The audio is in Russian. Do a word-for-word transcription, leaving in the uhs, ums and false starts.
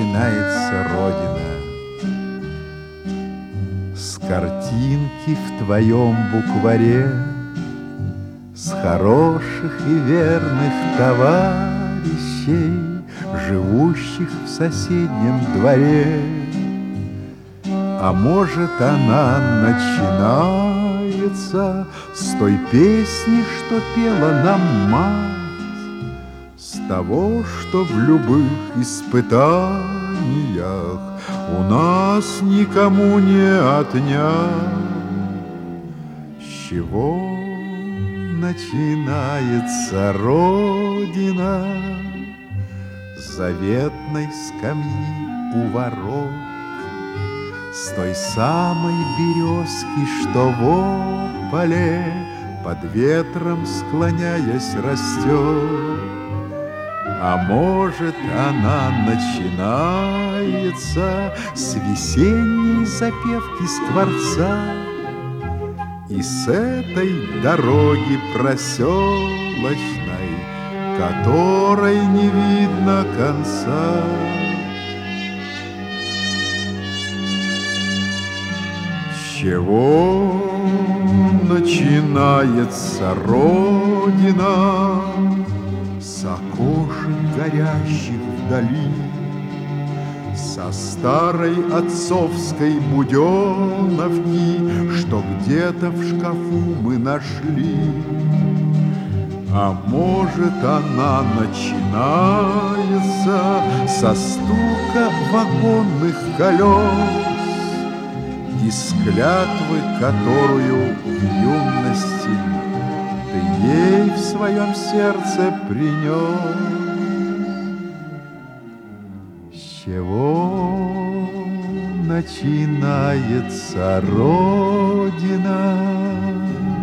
начинается Родина. С картинки в твоем букваре, с хороших и верных товарищей, живущих в соседнем дворе. А может, она начинается с той песни, что пела нам мать, с того, что в любых испытаниях у нас никому не отнять. С чего начинается Родина? С заветной скамьи у ворот, с той самой березки, что в ополе под ветром склоняясь растет. А может, она начинается с весенней запевки скворца и с этой дороги проселочной, которой не видно конца. С чего начинается Родина? С окошек горящих вдали, со старой отцовской буденовки, что где-то в шкафу мы нашли. А может, она начинается со стука вагонных колес и с клятвы, которую в юности ты ей в своем сердце принес. С чего начинается Родина?